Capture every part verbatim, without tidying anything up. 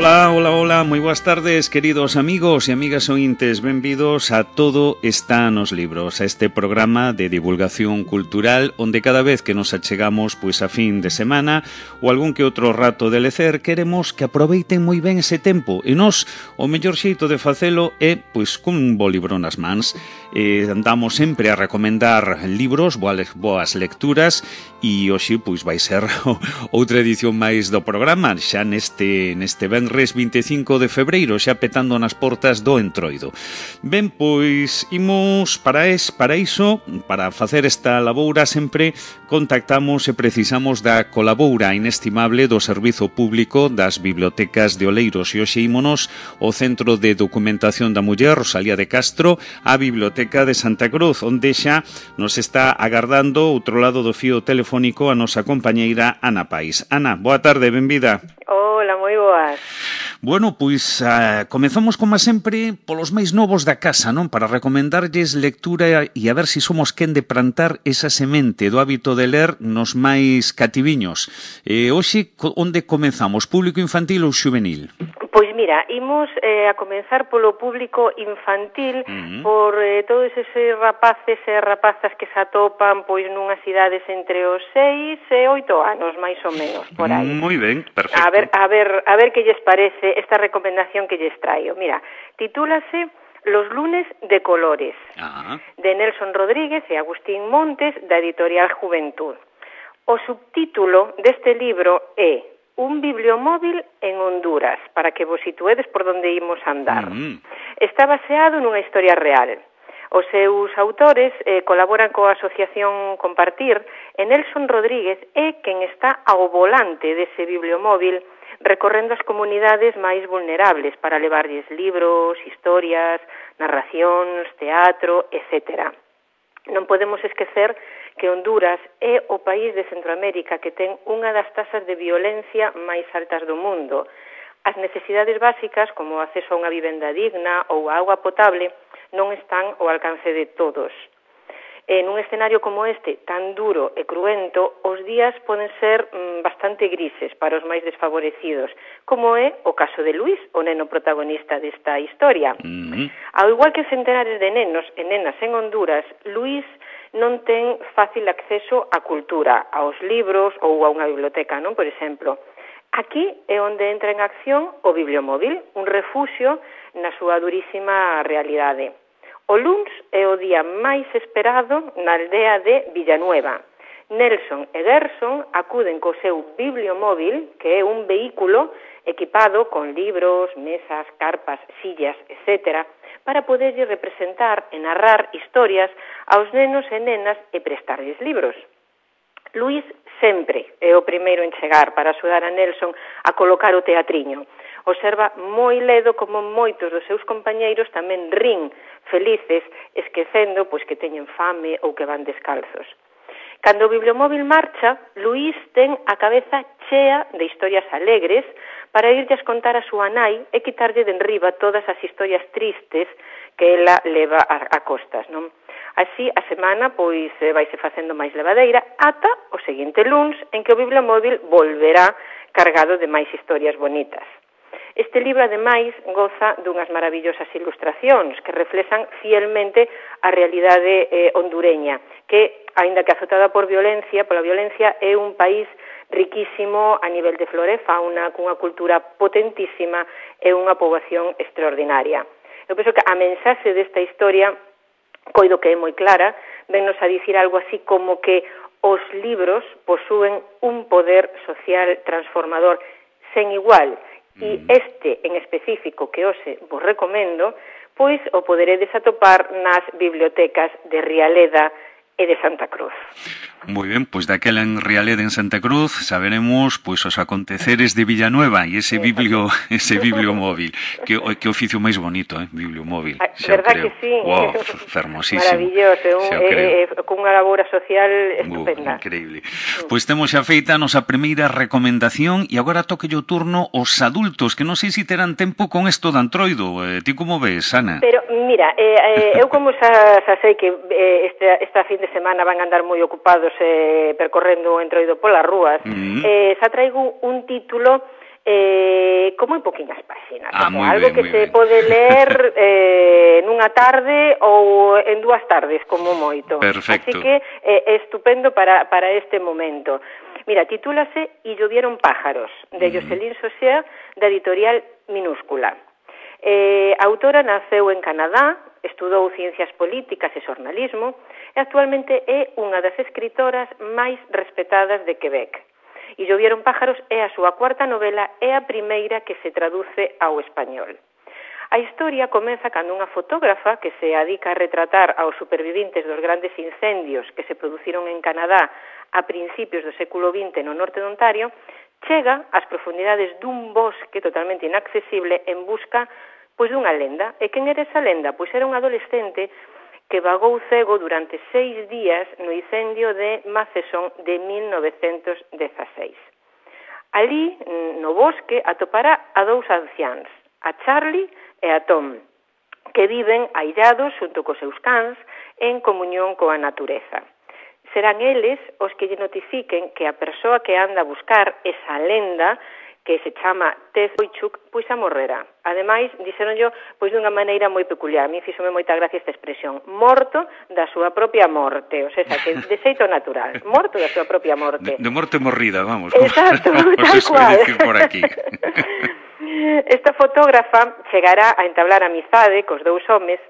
Ola, ola, ola, moi boas tardes, queridos amigos e amigas ointes, benvidos a Todo está nos libros, a este programa de divulgación cultural onde cada vez que nos achegamos pois a fin de semana ou algún que outro rato de lecer, queremos que aproveiten moi ben ese tempo e nós o mellor xeito de facelo é pois cun bo libro nas mans. Eh, andamos sempre a recomendar libros, boas, boas lecturas e hoxe pois vai ser outra edición máis do programa, xa neste neste venres vinte e cinco de febreiro, xa petando nas portas do Entroido. Ben, pois imos para es, para iso, para facer esta laboura sempre contactamos e precisamos da colaboura inestimable do Servizo Público das Bibliotecas de Oleiros e hoxe ímonos ao Centro de Documentación da Muller Rosalía de Castro, a Biblioteca de Santa Cruz, onde xa nos está agardando outro lado do fío telefónico a nosa compañeira Ana Pais. Ana, boa tarde, benvida. Hola, moi boas. Bueno, pois uh, comezamos como sempre polos máis novos da casa, non? Para recomendarlles lectura e a ver se si somos quen de plantar esa semente do hábito de ler nos máis cativiños. Eh, hoxe, onde comezamos? Público infantil ou xuvenil? Pois mira, imos eh, a comenzar polo público infantil, uh-huh. por eh, todos eses rapaces e rapazas que se atopan pois nunhas idades entre os seis e oito anos, máis ou menos, por aí. Moi ben, perfecto. A ver, a ver, a ver que lles parece esta recomendación que lles traio. Mira, titúlase Los lunes de colores, uh-huh. de Nelson Rodríguez e Agustín Montes, da editorial Juventud. O subtítulo deste libro é Un bibliomóvil en Honduras, para que vos situedes por donde imos andar. Mm. Está baseado nunha historia real. Os seus autores eh, colaboran coa asociación Compartir e Nelson Rodríguez é quen está ao volante dese bibliomóvil recorrendo as comunidades máis vulnerables para levarlles libros, historias, narracións, teatro, etcétera. Non podemos esquecer que Honduras é o país de Centroamérica que ten unha das tasas de violencia máis altas do mundo. As necesidades básicas, como o acceso a unha vivenda digna ou a auga potable, non están ao alcance de todos. En un escenario como este, tan duro e cruento, os días poden ser mm, bastante grises para os máis desfavorecidos, como é o caso de Luís, o neno protagonista desta historia. Mm-hmm. Ao igual que centenares de nenos e nenas en Honduras, Luís non ten fácil acceso á cultura, aos libros ou a unha biblioteca, non? Por exemplo, aquí é onde entra en acción o bibliomóvil, un refuxio na súa durísima realidade. O luns é o día máis esperado na aldea de Villanueva. Nelson e Gerson acuden co seu bibliomóvil, que é un vehículo equipado con libros, mesas, carpas, sillas, etcétera, para poderlle representar e narrar historias aos nenos e nenas e prestarlles libros. Luís sempre é o primeiro en chegar para axudar a Nelson a colocar o teatriño. Observa moi ledo como moitos dos seus compañeiros tamén rin felices, esquecendo pois que teñen fame ou que van descalzos. Cando o bibliomóvil marcha, Luís ten a cabeza chea de historias alegres para irlles contar a súa nai e quitarlle de enriba todas as historias tristes que ela leva a, a costas, non? Así, a semana, pois, vaise facendo máis levadeira ata o seguinte luns en que o bibliomóvil volverá cargado de máis historias bonitas. Este libro, ademais, goza dunhas maravillosas ilustracións que reflexan fielmente a realidade eh, hondureña, que, aínda que azotada por violencia, pola violencia, é un país riquísimo a nivel de flora e fauna, cunha cultura potentísima e unha poboación extraordinaria. Eu penso que a mensaxe desta historia, coido que é moi clara, vennos a dicir algo así como que os libros posúen un poder social transformador sen igual, e este en específico que hoxe vos recomendo, pois o poderedes atopar nas bibliotecas de Rialeda e de Santa Cruz. Moi ben, pois daquela en Rialeda en Santa Cruz saberemos pois os aconteceres de Villanueva e ese biblio ese bibliomóvil, que que oficio máis bonito, eh, bibliomóvil. Verdad que sí. Wow, fermosísimo. Maravilloso, un, eh, eh, con unha labora social estupenda. Uh, increíble. Pois temos xa feita a nosa primeira recomendación e agora toque o turno aos adultos, que non sei se terán tempo con isto de Antroido. Eh, ti como ves, Ana? Pero mira, eh, eh, eu como xa, xa sei que eh, esta, esta fin de semana van a andar moi ocupados eh, percorrendo o Entroido polas rúas, mm-hmm. eh, xa traigo un título eh, con moi poquinhas páxinas, ah, o sea, algo ben, que se ben. pode ler eh, nunha tarde ou en dúas tardes, como moito. Perfecto. Así que eh, é estupendo para, para este momento. Mira, titúlase E llovieron pájaros, de mm. Jocelyn Saussure, da editorial Minúscula. Eh, a autora naceu en Canadá, estudou Ciencias Políticas e Xornalismo e actualmente é unha das escritoras máis respetadas de Quebec. E llovieron pájaros é a súa cuarta novela e a primeira que se traduce ao español. A historia comeza cando unha fotógrafa que se adica a retratar aos supervivintes dos grandes incendios que se produciron en Canadá a principios do século vinte no norte de Ontario, chega ás profundidades dun bosque totalmente inaccesible en busca pois dunha lenda. E quen era esa lenda? Pois era un adolescente que vagou cego durante seis días no incendio de Maceson de mil novecentos dezaseis. Ali, no bosque, atopará a dous anciáns, a Charlie e a Tom, que viven aillados xunto cos seus cans en comunión coa natureza. Serán eles os que lle notifiquen que a persoa que anda a buscar esa lenda, que se chama Ted Boychuk, pois a morrera. Ademais, dixeronllo pois dunha maneira moi peculiar. A mí fíxome moita gracia esta expresión. Morto da súa propia morte. O sea, que de xeito natural. Morto da súa propia morte. De, de morte morrida, vamos. Exacto, tal cual. Por aquí. Esta fotógrafa chegará a entablar amizade cos dous homes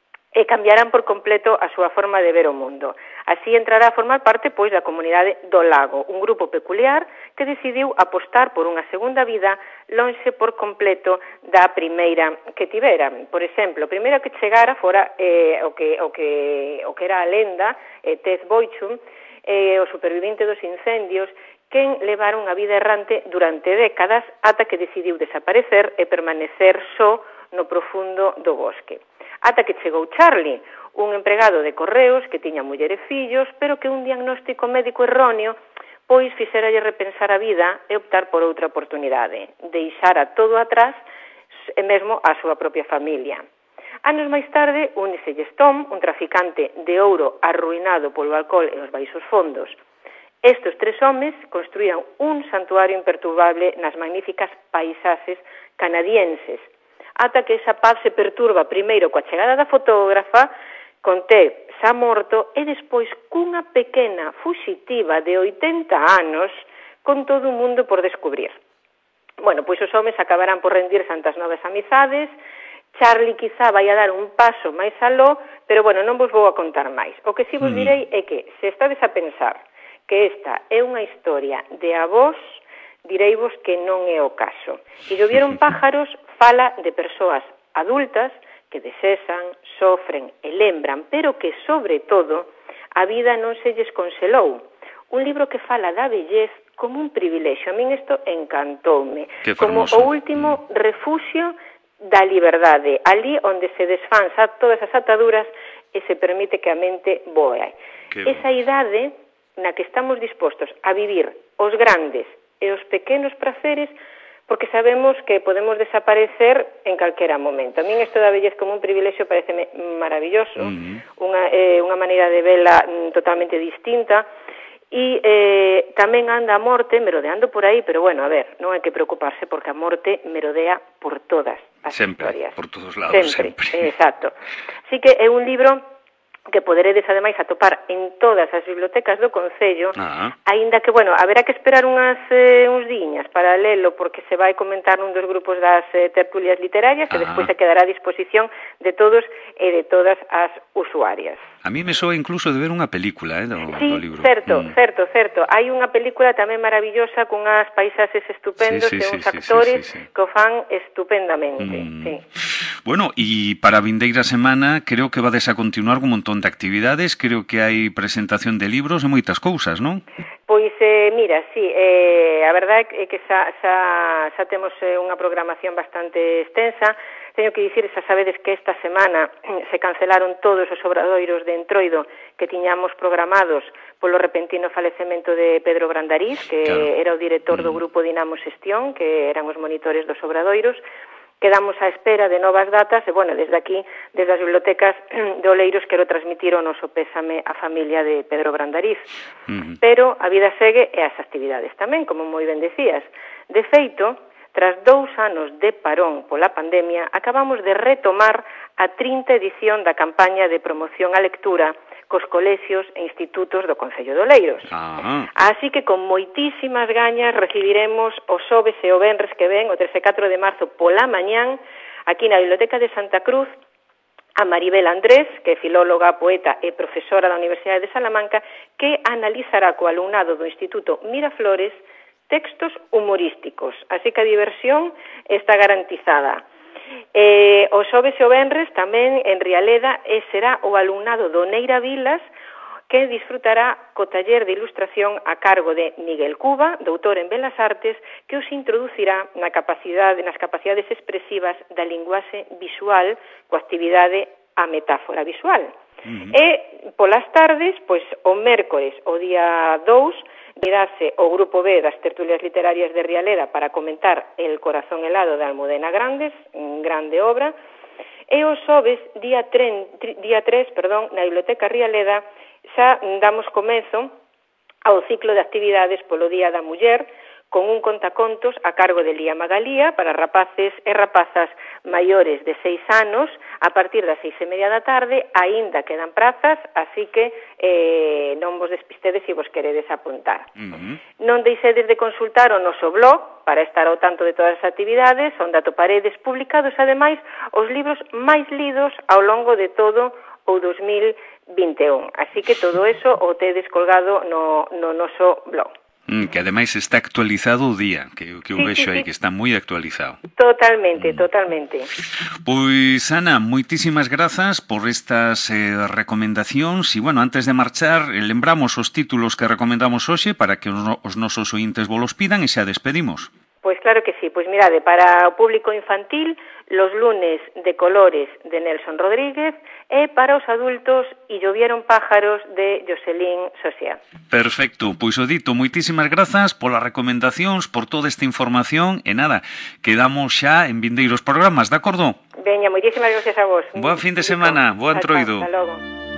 e cambiarán por completo a súa forma de ver o mundo. Así entrará a formar parte, pois, da comunidade do Lago, un grupo peculiar que decidiu apostar por unha segunda vida lonxe por completo da primeira que tiveran. Por exemplo, o primeiro que chegara fora eh, o, que, o, que, o que era a lenda, eh, Ted Boychuk, eh, o supervivinte dos incendios, quen levaron a vida errante durante décadas ata que decidiu desaparecer e permanecer só no profundo do bosque. Ata que chegou Charlie, un empregado de correos que tiña muller e fillos, pero que un diagnóstico médico erróneo pois fixeralle repensar a vida e optar por outra oportunidade, deixara todo atrás e mesmo a súa propia familia. Anos máis tarde, úniselles Tom, un traficante de ouro arruinado polo alcohol e os baixos fondos. Estes tres homes construían un santuario imperturbable nas magníficas paisaxes canadienses, ata que esa paz se perturba primeiro coa chegada da fotógrafa, con Ted xa morto, e despois cunha pequena fuxitiva de oitenta anos con todo o mundo por descubrir. Bueno, pois os homes acabarán por rendirse ante as novas amizades. Charlie quizá vai a dar un paso máis aló, pero bueno, non vos vou a contar máis. O que si vos direi é que, se estades a pensar que esta é unha historia de avós, direivos que non é o caso. E llovieron pájaros fala de persoas adultas que desexan, sofren e lembran, pero que, sobre todo, a vida non se lles conselou. Un libro que fala da vellez como un privilexio. A min isto encantoume. Como o último refuxio da liberdade, ali onde se desfan todas as ataduras e se permite que a mente voe. Esa idade na que estamos dispostos a vivir os grandes e os pequenos praceres, porque sabemos que podemos desaparecer en calquera momento. A min isto da vellez como un privilexio pareceme maravilloso, uh-huh. unha, eh, unha maneira de vela mm, totalmente distinta, e eh, tamén anda a morte merodeando por aí, pero bueno, a ver, non hai que preocuparse porque a morte merodea por todas as sempre, historias. Por todos lados, sempre. sempre. Exacto. Así que é un libro que poderedes ademais atopar en todas as bibliotecas do Concello, ah. aínda que, bueno, haberá que esperar unhas, eh, uns diñas para lelo, porque se vai comentar nun dos grupos das eh, tertulias literarias, ah. e despois se quedará a disposición de todos e de todas as usuarias. A mí me soa incluso de ver unha película, eh, do, sí, do libro. Sí, certo, mm. certo, certo. Hai unha película tamén maravillosa con unhas paisaxes estupendos sí, sí, e uns sí, actores sí, sí, sí. que o fan estupendamente, mm. sí. Bueno, e para a vindeira semana creo que vades a continuar con un montón de actividades, creo que hai presentación de libros e moitas cousas, non? Pois, eh, mira, sí, eh, a verdade é que xa, xa, xa temos eh, unha programación bastante extensa. Teño que dicir, xa sabedes que esta semana se cancelaron todos os obradoiros de Entroido que tiñamos programados polo repentino falecemento de Pedro Brandariz, que claro. era o director do grupo Dinamo Xestión, que eran os monitores dos obradoiros. Quedamos á espera de novas datas e, bueno, desde aquí, desde as bibliotecas de Oleiros, quero transmitir o noso pésame á familia de Pedro Brandariz. Uh-huh. Pero a vida segue e as actividades tamén, como moi ben decías. De feito, Tras dous anos de parón pola pandemia, acabamos de retomar a trinta edición da campaña de promoción á lectura cos colexios e institutos do Concello de Oleiros. Ah. Así que con moitísimas gañas recibiremos o xoves e o venres que ven, o tres e catro de marzo pola mañán, aquí na Biblioteca de Santa Cruz, a Maribel Andrés, que é filóloga, poeta e profesora da Universidade de Salamanca, que analizará co alumnado do Instituto Miraflores textos humorísticos, así que a diversión está garantizada. Eh, o xoves e o venres tamén en Rialeda e será o alumnado do Neira Vilas que disfrutará co taller de ilustración a cargo de Miguel Cuba, doutor en Belas Artes, que os introducirá na capacidade, nas capacidades expresivas da linguaxe visual coa actividade a metáfora visual. Uh-huh. E polas tardes, pois o mércores, o día dous, virase o grupo B das tertulias literarias de Rialeda para comentar El corazón helado de Almudena Grandes, grande obra, e o xoves, día tres, perdón, na Biblioteca Rialeda, xa damos comezo ao ciclo de actividades polo Día da Muller, con un contacontos a cargo de Lía Magalía para rapaces e rapazas maiores de seis anos a partir das seis e media da tarde, aínda quedan prazas, así que eh, non vos despistedes se vos queredes apuntar. Uh-huh. Non deixedes de consultar o noso blog para estar ao tanto de todas as actividades, onde atoparedes publicados, ademais, os libros máis lidos ao longo de todo o dos mil vinte e un. Así que todo eso o tedes colgado no, no noso blog. Mm, que ademais está actualizado o día, que, que eu sí, vexo sí, aí, sí. que está moi actualizado. Totalmente, mm. totalmente. Pois, Ana, moitísimas grazas por estas eh, recomendacións e, bueno, antes de marchar, eh, lembramos os títulos que recomendamos hoxe para que os, os nosos ointes volos pidan e xa despedimos. Pois claro que sí, pois mirade, para o público infantil, Los lunes de colores de Nelson Rodríguez e para os adultos, Y llovieron pájaros de Jocelyn Sosiá. Perfecto, pois o dito, moitísimas grazas polas recomendacións, por toda esta información e nada, quedamos xa en vindeiros programas, de acordo? Veña, moitísimas gracias a vos. Boa fin de semana, boa entroido. Hasta logo.